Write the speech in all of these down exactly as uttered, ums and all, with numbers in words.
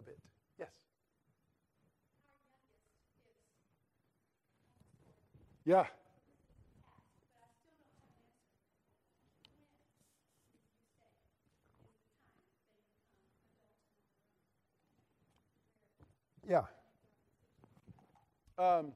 it. Yes? Yeah. Yeah. Um,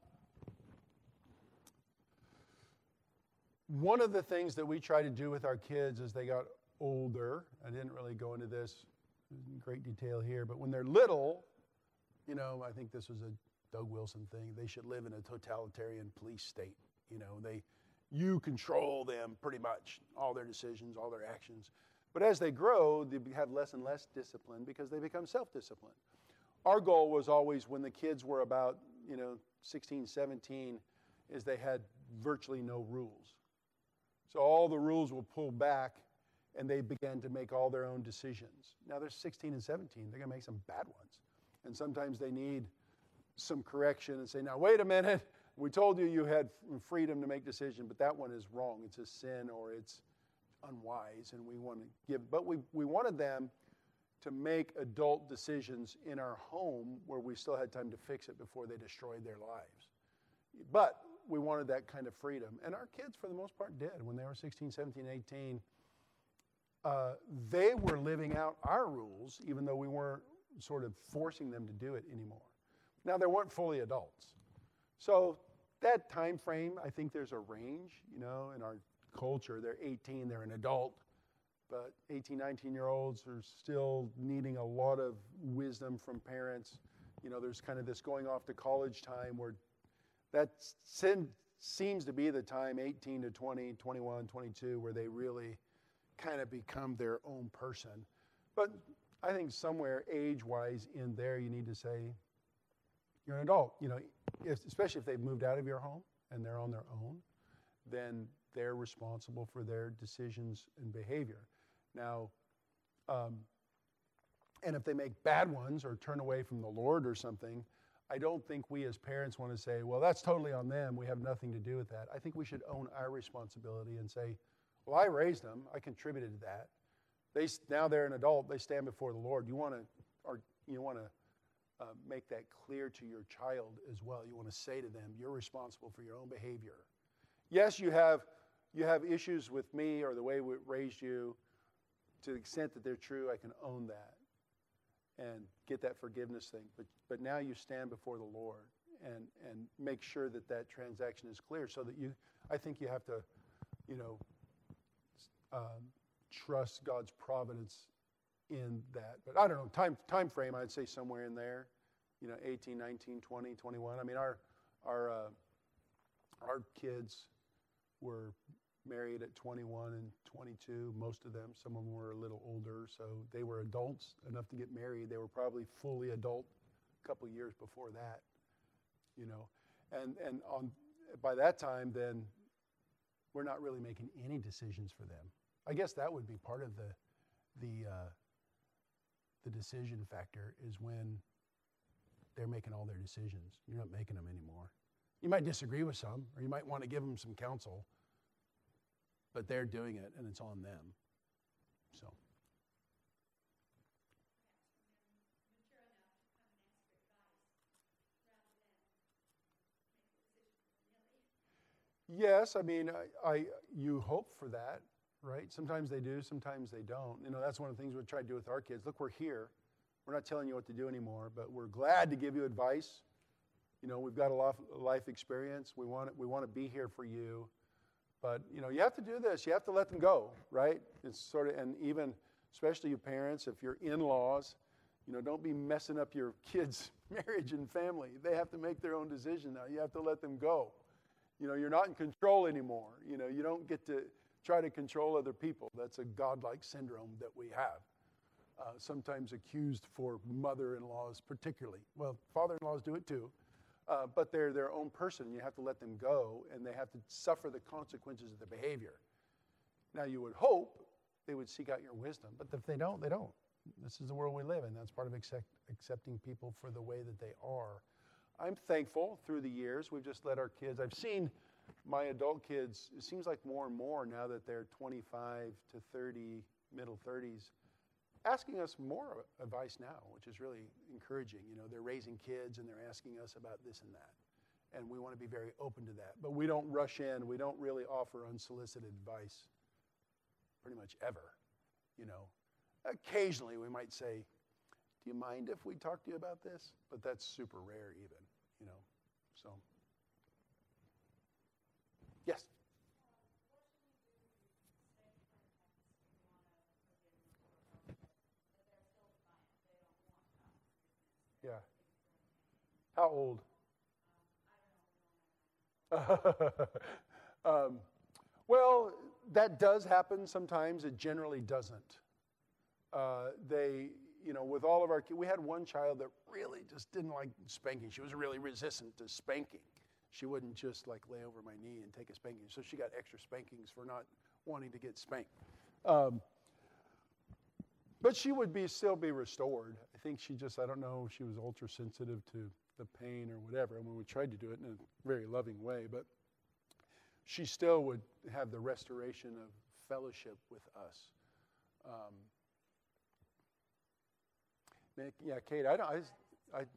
one of the things that we try to do with our kids as they got older, I didn't really go into this in great detail here, but when they're little, you know, I think this was a Doug Wilson thing, they should live in a totalitarian police state. You know, they, you control them pretty much, all their decisions, all their actions. But as they grow, they have less and less discipline because they become self-disciplined. Our goal was always when the kids were about, you know, sixteen, seventeen, is they had virtually no rules. So all the rules were pulled back and they began to make all their own decisions. Now they're sixteen and seventeen, they're gonna make some bad ones. And sometimes they need some correction and say, now wait a minute, we told you you had freedom to make decisions, but that one is wrong. It's a sin or it's unwise, and we want to give, but we, we wanted them to make adult decisions in our home where we still had time to fix it before they destroyed their lives. But we wanted that kind of freedom. And our kids, for the most part, did. When they were sixteen, seventeen, eighteen, uh, they were living out our rules, even though we weren't sort of forcing them to do it anymore. Now, they weren't fully adults. So that time frame, I think there's a range, you know, in our culture. They're eighteen, they're an adult. But eighteen, nineteen-year-olds are still needing a lot of wisdom from parents. You know, there's kind of this going off to college time where that sin seems to be the time, eighteen to twenty, twenty-one, twenty-two, where they really kind of become their own person. But I think somewhere age-wise in there, you need to say, you're an adult. You know, if, especially if they've moved out of your home and they're on their own, then they're responsible for their decisions and behavior. Now, um, and if they make bad ones or turn away from the Lord or something, I don't think we as parents want to say, well, that's totally on them. We have nothing to do with that. I think we should own our responsibility and say, well, I raised them. I contributed to that. They now they're an adult. They stand before the Lord. You want to, or you want to uh, make that clear to your child as well. You want to say to them, you're responsible for your own behavior. Yes, you have you have issues with me or the way we raised you. To the extent that they're true, I can own that and get that forgiveness thing. But but now you stand before the Lord and and make sure that that transaction is clear. So that you, I think you have to, you know, um, trust God's providence in that. But I don't know, time time frame, I'd say somewhere in there, you know, eighteen, nineteen, twenty, twenty-one. I mean, our our uh, our kids were married at twenty-one and twenty-two, most of them. Some of them were a little older, so they were adults enough to get married. They were probably fully adult a couple of years before that, you know. And and on by that time, then we're not really making any decisions for them. I guess that would be part of the the uh, the decision factor is when they're making all their decisions. You're not making them anymore. You might disagree with some, or you might want to give them some counsel, but they're doing it, and it's on them. So. Yes, I mean, I, I you hope for that, right? Sometimes they do, sometimes they don't. You know, that's one of the things we try to do with our kids. Look, we're here. We're not telling you what to do anymore, but we're glad to give you advice. You know, we've got a lot of life experience. We want we want to be here for you. But, you know, you have to do this. You have to let them go, right? It's sort of, and even, especially you parents, if you're in-laws, you know, don't be messing up your kids' marriage and family. They have to make their own decision now. You have to let them go. You know, you're not in control anymore. You know, you don't get to try to control other people. That's a godlike syndrome that we have. Uh, sometimes accused for mother-in-laws particularly. Well, father-in-laws do it too. Uh, but they're their own person. You have to let them go, and they have to suffer the consequences of their behavior. Now, you would hope they would seek out your wisdom, but if they don't, they don't. This is the world we live in. That's part of accept, accepting people for the way that they are. I'm thankful through the years. We've just let our kids, I've seen my adult kids, it seems like more and more now that they're twenty-five to thirty, middle thirties, asking us more advice now, which is really encouraging. You know, they're raising kids and they're asking us about this and that. And we want to be very open to that. But we don't rush in. We don't really offer unsolicited advice pretty much ever. You know, occasionally we might say, do you mind if we talk to you about this? But that's super rare even, you know, so. Yes? Yeah. How old? um, well, that does happen sometimes. It generally doesn't. Uh, they, you know, with all of our kids, we had one child that really just didn't like spanking. She was really resistant to spanking. She wouldn't just like lay over my knee and take a spanking. So she got extra spankings for not wanting to get spanked. Um, but she would be still be restored. I think she just, I don't know, she was ultra sensitive to the pain or whatever. And when we tried to do it in a very loving way, but she still would have the restoration of fellowship with us. Um, yeah, Kate, I don't, I, I,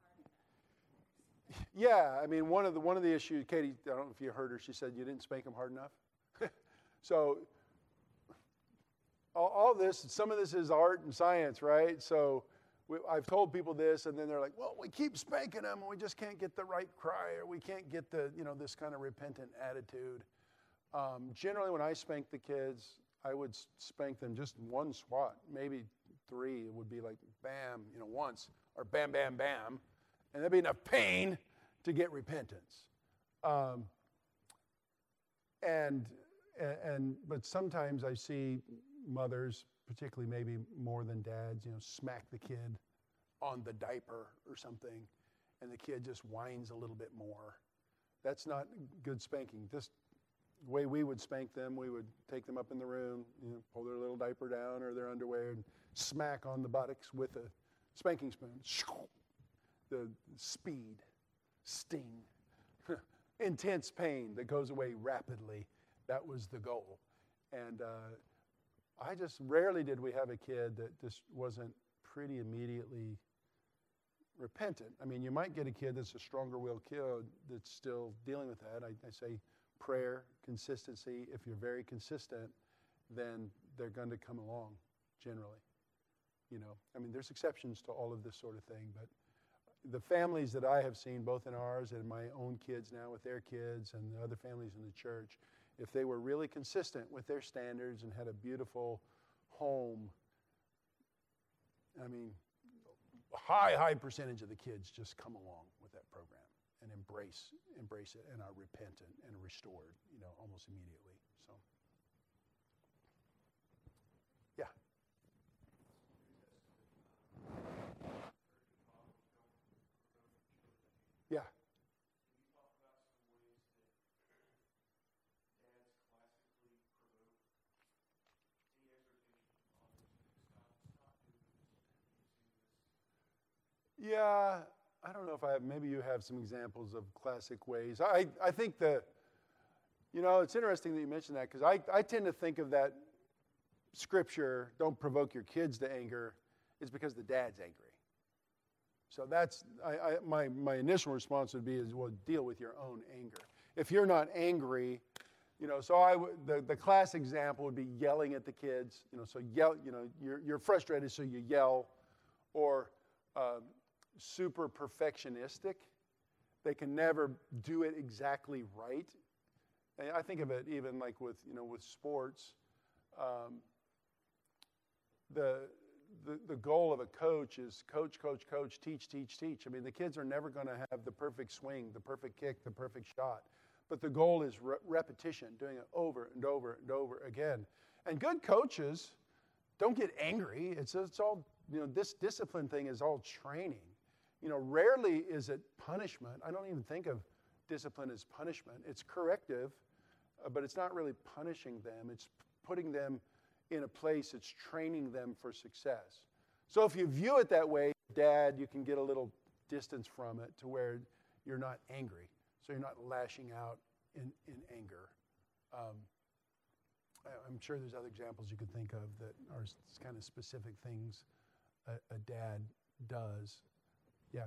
yeah, I mean, one of the one of the issues, Katie, I don't know if you heard her, she said you didn't spank them hard enough. So all, all this, some of this is art and science, right? So we, I've told people this, and then they're like, well, we keep spanking them, and we just can't get the right cry, or we can't get the, you know, this kind of repentant attitude. Um, generally, when I spank the kids, I would spank them just one swat, maybe three. It would be like bam, you know, once, or bam, bam, bam. And there'd be enough pain to get repentance. Um, and, and, but sometimes I see mothers, particularly maybe more than dads, you know, smack the kid on the diaper or something, and the kid just whines a little bit more. That's not good spanking. Just the way we would spank them, we would take them up in the room, you know, pull their little diaper down or their underwear and smack on the buttocks with a spanking spoon. The speed, sting, intense pain that goes away rapidly. That was the goal. And uh, I just, rarely did we have a kid that just wasn't pretty immediately repentant. I mean, you might get a kid that's a stronger willed kid that's still dealing with that. I, I say prayer, consistency. If you're very consistent, then they're going to come along, generally. You know, I mean, there's exceptions to all of this sort of thing, but the families that I have seen, both in ours and my own kids now with their kids and the other families in the church, if they were really consistent with their standards and had a beautiful home, I mean, a high, high percentage of the kids just come along with that program and embrace embrace it and are repentant and restored, you know, almost immediately. So, yeah. Yeah. Yeah, I don't know if I have, maybe you have some examples of classic ways. I, I think the, you know, it's interesting that you mentioned that because I, I tend to think of that scripture, don't provoke your kids to anger, is because the dad's angry. So that's, I, I, my, my initial response would be is, well, deal with your own anger. If you're not angry, you know, so I, the, the class example would be yelling at the kids, you know, so yell, you know, you're, you're frustrated, so you yell, or uh, super perfectionistic. They can never do it exactly right. And I think of it even like with, you know, with sports. Um, the, the the goal of a coach is coach, coach, coach, teach, teach, teach. I mean, the kids are never going to have the perfect swing, the perfect kick, the perfect shot. But the goal is re- repetition, doing it over and over and over again. And good coaches don't get angry. It's, it's all, you know, this discipline thing is all training. You know, rarely is it punishment. I don't even think of discipline as punishment. It's corrective, uh, but it's not really punishing them. It's putting them in a place, it's training them for success. So if you view it that way, Dad, you can get a little distance from it to where you're not angry. So you're not lashing out in, in anger. Um, I'm sure there's other examples you could think of that are kind of specific things a, a dad does. Yeah.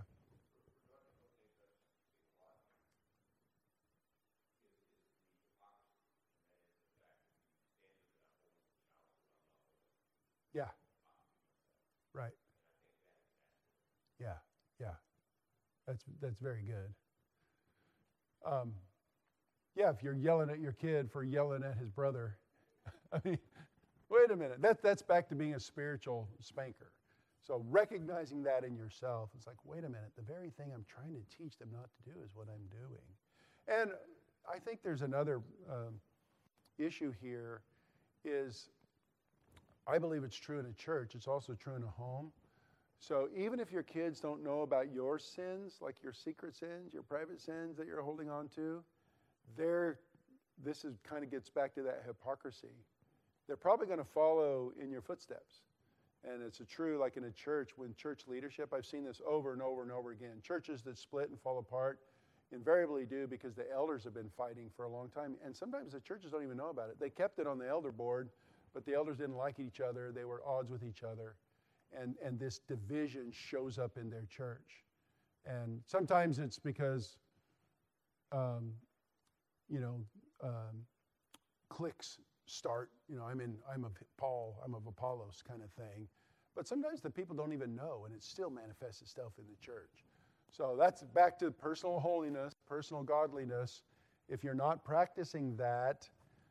Yeah. Right. Yeah. Yeah. That's that's very good. Um, yeah, if you're yelling at your kid for yelling at his brother, I mean, wait a minute. That that's back to being a spiritual spanker. So recognizing that in yourself, it's like, wait a minute. The very thing I'm trying to teach them not to do is what I'm doing. And I think there's another um, issue here. Is I believe it's true in a church. It's also true in a home. So even if your kids don't know about your sins, like your secret sins, your private sins that you're holding on to, they're, this is kind of gets back to that hypocrisy. They're probably going to follow in your footsteps. And it's a true, like in a church, when church leadership, I've seen this over and over and over again. Churches that split and fall apart invariably do because the elders have been fighting for a long time. And sometimes the churches don't even know about it. They kept it on the elder board, but the elders didn't like each other. They were at odds with each other. And, and this division shows up in their church. And sometimes it's because, um, you know, um, cliques start, you know, I'm in, I'm of Paul, I'm of Apollos kind of thing. But sometimes the people don't even know, and it still manifests itself in the church. So that's back to personal holiness, personal godliness. If you're not practicing that,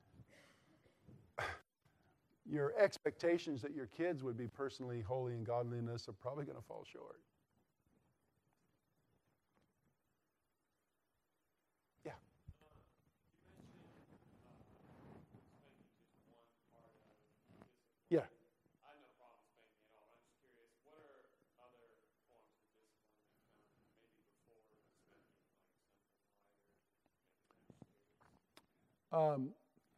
your expectations that your kids would be personally holy and godliness are probably going to fall short. Yeah. Yeah. I have no problem spanking at all. I'm just curious, what are other forms of discipline that come maybe before spanking, like something lighter? Um,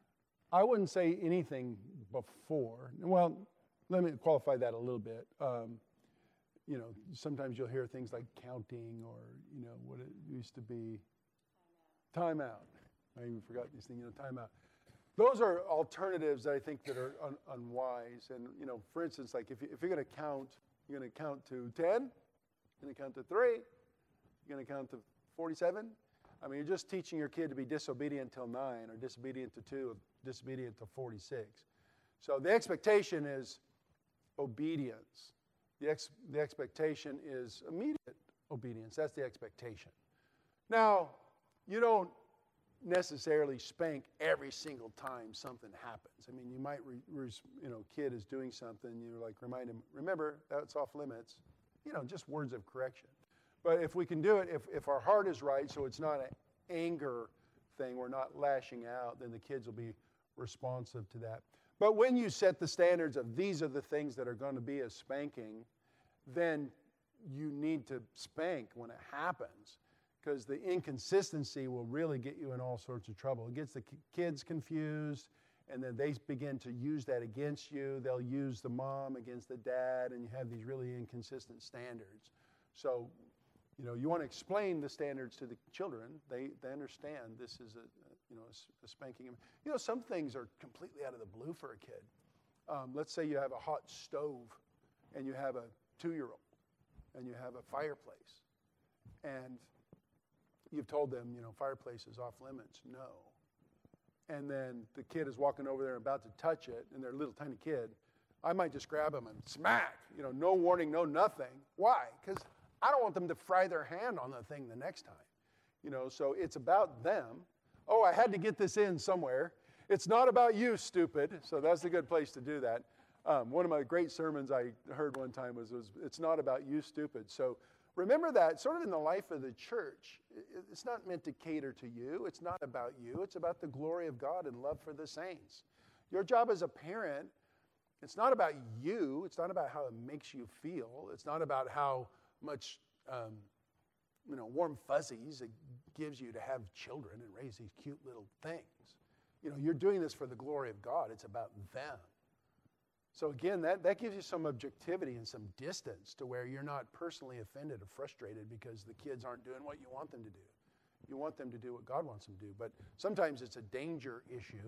I wouldn't say anything before. Well, let me qualify that a little bit. Um, you know, sometimes you'll hear things like counting or, you know, what it used to be. Time out. Time out. I even forgot these things, you know, time out. Those are alternatives that I think that are un- unwise. And, you know, for instance, like if, you, if you're going to count, you're going to count to ten, you're going to count to three, you're going to count to forty-seven. I mean, you're just teaching your kid to be disobedient till nine or disobedient to two or disobedient to forty-six. So the expectation is obedience. The, ex- the expectation is immediate obedience. That's the expectation. Now, you don't necessarily spank every single time something happens. I mean, you might, re, re, you know, kid is doing something, you're like, remind him, remember, that's off limits. You know, just words of correction. But if we can do it, if, if our heart is right, so it's not an anger thing, we're not lashing out, then the kids will be responsive to that. But when you set the standards of these are the things that are going to be a spanking, then you need to spank when it happens, because the inconsistency will really get you in all sorts of trouble. It gets the kids confused, and then they begin to use that against you. They'll use the mom against the dad, and you have these really inconsistent standards. So, you know, you want to explain the standards to the children. They they understand this is a, you know, a, a spanking. You know, some things are completely out of the blue for a kid. Um, let's say you have a hot stove, and you have a two-year-old, and you have a fireplace, and you've told them, you know, fireplace is off limits. No. And then the kid is walking over there and about to touch it, and they're a little tiny kid. I might just grab them and smack. You know, no warning, no nothing. Why? Because I don't want them to fry their hand on the thing the next time. You know, so it's about them. Oh, I had to get this in somewhere. It's not about you, stupid. So that's a good place to do that. Um, one of my great sermons I heard one time was, was, it's not about you, stupid. So remember that sort of in the life of the church, it's not meant to cater to you. It's not about you. It's about the glory of God and love for the saints. Your job as a parent, it's not about you. It's not about how it makes you feel. It's not about how much, um, you know, warm fuzzies it gives you to have children and raise these cute little things. You know, you're doing this for the glory of God. It's about them. So again, that, that gives you some objectivity and some distance to where you're not personally offended or frustrated because the kids aren't doing what you want them to do. You want them to do what God wants them to do. But sometimes it's a danger issue,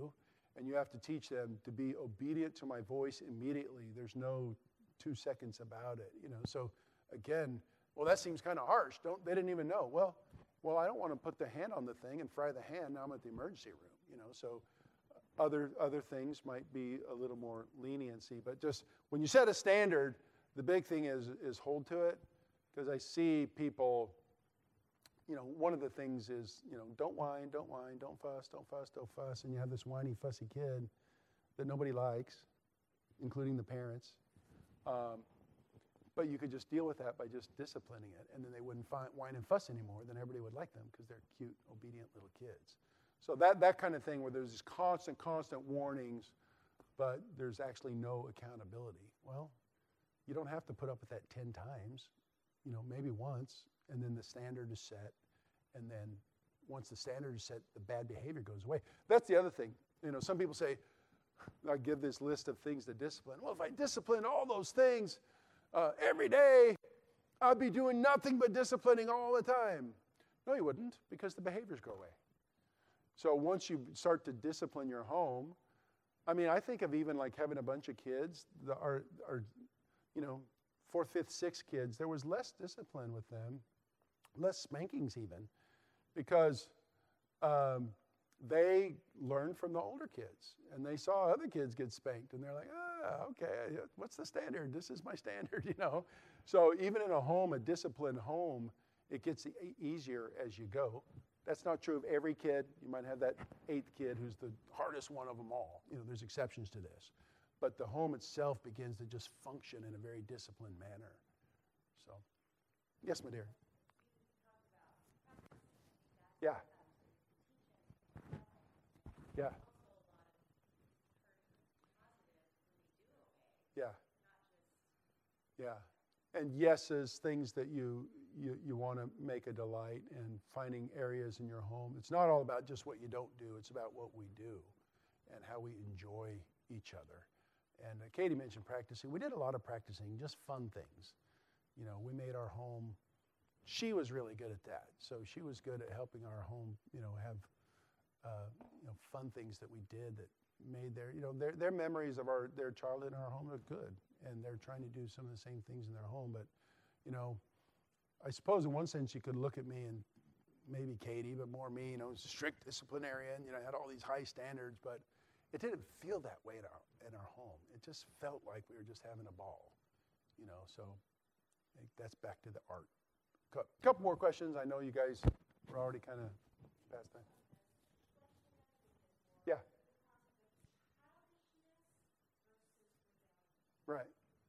And you have to teach them to be obedient to my voice immediately. There's no two seconds about it, you know. So again, well, that seems kind of harsh. Don't they didn't even know. Well, well, I don't want to put the hand on the thing and fry the hand. Now I'm at the emergency room, you know. So other other things might be a little more leniency, but just when you set a standard, the big thing is is hold to it, because I see people. You know, one of the things is, you know, don't whine, don't whine, don't fuss, don't fuss, don't fuss. And you have this whiny, fussy kid that nobody likes, including the parents. Um, but you could just deal with that by just disciplining it. And then they wouldn't find, whine and fuss anymore. Then everybody would like them because they're cute, obedient little kids. So that, that kind of thing where there's these constant, constant warnings, but there's actually no accountability. Well, you don't have to put up with that ten times, you know, maybe once. And then the standard is set, and then once the standard is set, the bad behavior goes away. That's the other thing. You know, some people say, I give this list of things to discipline. Well, if I discipline all those things uh, every day, I'd be doing nothing but disciplining all the time. No, you wouldn't, because the behaviors go away. So once you start to discipline your home, I mean, I think of even like having a bunch of kids, the, our, our, you know, fourth, fifth, sixth kids, there was less discipline with them. Less spankings even, because um, they learned from the older kids, and they saw other kids get spanked, and they're like, ah, okay, what's the standard? This is my standard, you know. So even in a home, a disciplined home, it gets e- easier as you go. That's not true of every kid. You might have that eighth kid who's the hardest one of them all. You know, there's exceptions to this. But the home itself begins to just function in a very disciplined manner. So, yes, my dear. Yeah. Yeah. Yeah. Yeah. And yeses, things that you, you, you want to make a delight, and finding areas in your home. It's not all about just what you don't do. It's about what we do and how we enjoy each other. And uh, Katie mentioned practicing. We did a lot of practicing, just fun things. You know, we made our home. She was really good at that. So she was good at helping our home, you know, have, uh, you know, fun things that we did that made their, you know, their, their memories of our, their childhood in our home are good. And they're trying to do some of the same things in their home. But, you know, I suppose in one sense you could look at me and maybe Katie, but more me, you know, strict disciplinarian, you know, had all these high standards, but it didn't feel that way in our, in our home. It just felt like we were just having a ball, you know, so I think that's back to the art. A couple more questions. I know you guys were already kind of past that. Yeah. Right.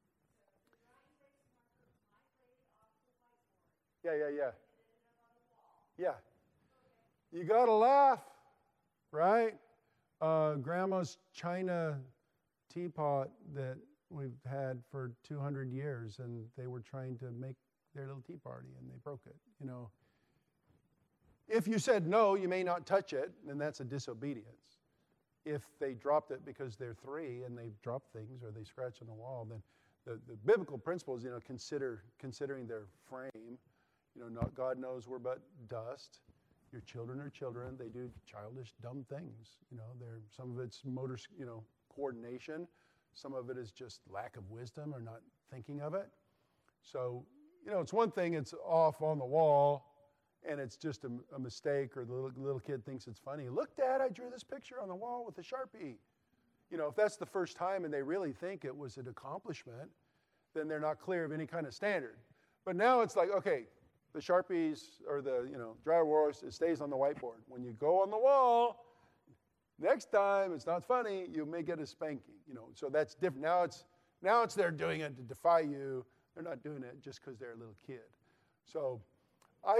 Yeah, yeah, yeah. Yeah. You got to laugh, right? Uh, grandma's China teapot that we've had for two hundred years, and they were trying to make their little tea party, and they broke it, you know. If you said no, you may not touch it, then that's a disobedience. If they dropped it because they're three and they dropped things or they scratch on the wall, then the, the biblical principle is, you know, consider considering their frame. You know, not, God knows we're but dust. Your children are children. They do childish, dumb things. You know, they're, some of it's motor, you know, coordination. Some of it is just lack of wisdom or not thinking of it. So, you know, it's one thing, it's off on the wall, and it's just a, a mistake, or the little, little kid thinks it's funny. Look, Dad, I drew this picture on the wall with a Sharpie. You know, if that's the first time and they really think it was an accomplishment, then they're not clear of any kind of standard. But now it's like, okay, the Sharpies or the, you know, dry erase, it stays on the whiteboard. When you go on the wall, next time it's not funny, you may get a spanking. You know, so that's different. Now it's now it's they're doing it to defy you. They're not doing it just because they're a little kid. So, I.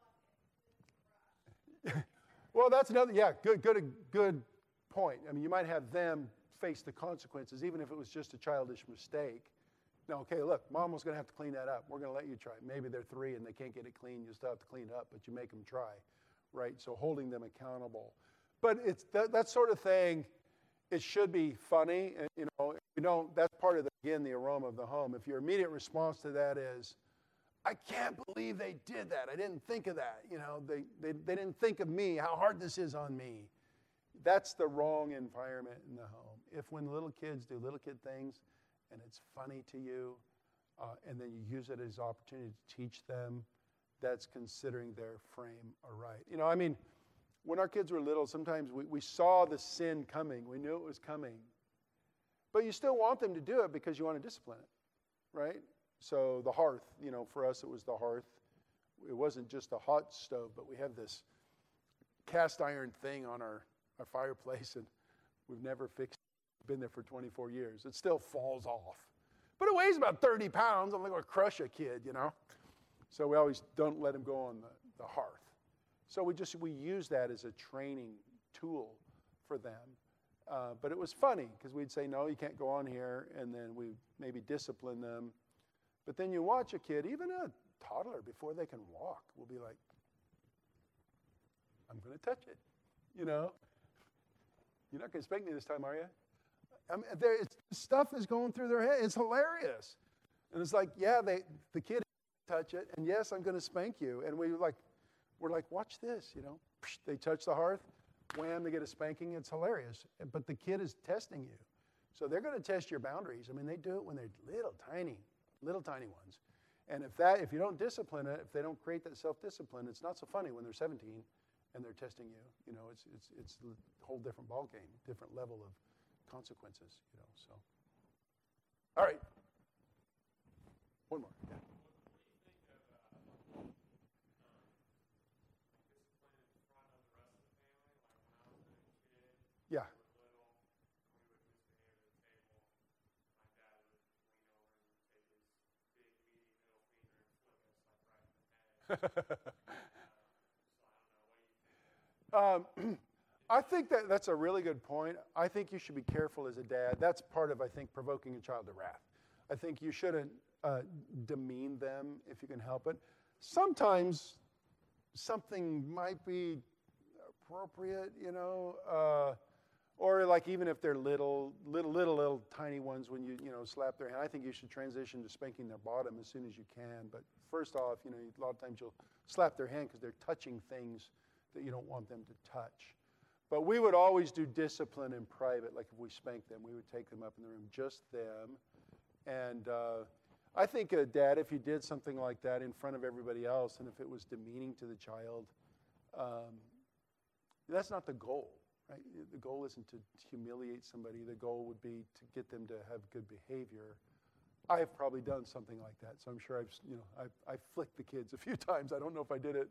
Well, that's another. Yeah, good, good, good point. I mean, you might have them face the consequences, even if it was just a childish mistake. No, okay, look, Mom was going to have to clean that up. We're going to let you try. Maybe they're three and they can't get it clean. You still have to clean it up, but you make them try, right? So holding them accountable. But it's that, that sort of thing. It should be funny, and you know, if you don't. That's part of the, again the aroma of the home. If your immediate response to that is, "I can't believe they did that. I didn't think of that. You know, they they they didn't think of me. How hard this is on me." That's the wrong environment in the home. If when little kids do little kid things and it's funny to you, uh, and then you use it as an opportunity to teach them, that's considering their frame aright. You know, I mean, when our kids were little, sometimes we, we saw the sin coming. We knew it was coming. But you still want them to do it because you want to discipline it, right? So the hearth, you know, for us it was the hearth. It wasn't just a hot stove, but we have this cast iron thing on our, our fireplace, and we've never fixed it. It's been there for twenty-four years. It still falls off. But it weighs about thirty pounds. I'm not going to crush a kid, you know. So we always don't let him go on the, the hearth. So we just, we use that as a training tool for them. Uh, but it was funny because we'd say, no, you can't go on here, and then we maybe discipline them. But then you watch a kid, even a toddler, before they can walk, will be like, I'm going to touch it, you know. You're not going to spank me this time, are you? I mean, there, it's, stuff is going through their head. It's hilarious. And it's like, yeah, they, the kid touch it, and yes, I'm going to spank you. And we like, we're like, watch this, you know. They touch the hearth, wham, they get a spanking. It's hilarious. But the kid is testing you. So they're going to test your boundaries. I mean, they do it when they're little, tiny, little, tiny ones. And if that, if you don't discipline it, if they don't create that self-discipline, it's not so funny when they're seventeen and they're testing you. You know, it's it's it's a whole different ball game, different level of consequences. You know, so. All right. One more. Yeah. Yeah. um, I think that that's a really good point. I think you should be careful as a dad. That's part of, I think, provoking a child to wrath. I think you shouldn't uh, demean them if you can help it. Sometimes something might be appropriate, you know, uh, or like even if they're little, little, little, little tiny ones, when you, you know, slap their hand, I think you should transition to spanking their bottom as soon as you can. But first off, you know, a lot of times you'll slap their hand because they're touching things that you don't want them to touch. But we would always do discipline in private. Like if we spanked them, we would take them up in the room, just them. And uh, I think, uh, Dad, if you did something like that in front of everybody else, and if it was demeaning to the child, um, that's not the goal. Right? The goal isn't to humiliate somebody. The goal would be to get them to have good behavior. I have probably done something like that, so I'm sure I've, you know, I've, I've flicked the kids a few times. I don't know if I did it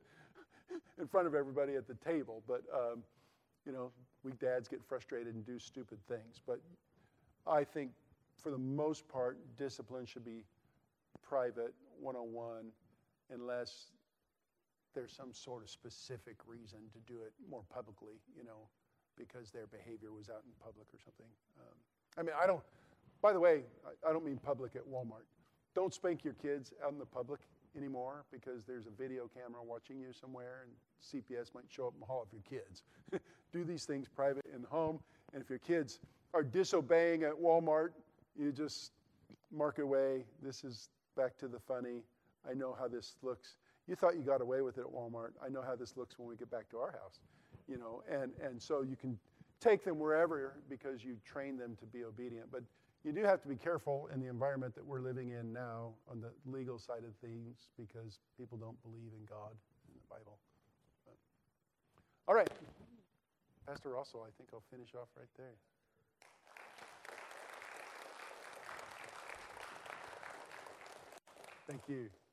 in front of everybody at the table, but um, you know, we dads get frustrated and do stupid things. But I think, for the most part, discipline should be private, one-on-one, unless there's some sort of specific reason to do it more publicly, you know, because their behavior was out in public or something. Um, I mean, I don't, by the way, I, I don't mean public at Walmart. Don't spank your kids out in the public anymore because there's a video camera watching you somewhere and C P S might show up and haul off your kids. Do these things private in the home. And if your kids are disobeying at Walmart, you just mark away. This is back to the funny. I know how this looks. You thought you got away with it at Walmart. I know how this looks when we get back to our house. You know, and, and so you can take them wherever because you train them to be obedient. But you do have to be careful in the environment that we're living in now on the legal side of things because people don't believe in God in the Bible. But, all right. Pastor Russell, I think I'll finish off right there. Thank you.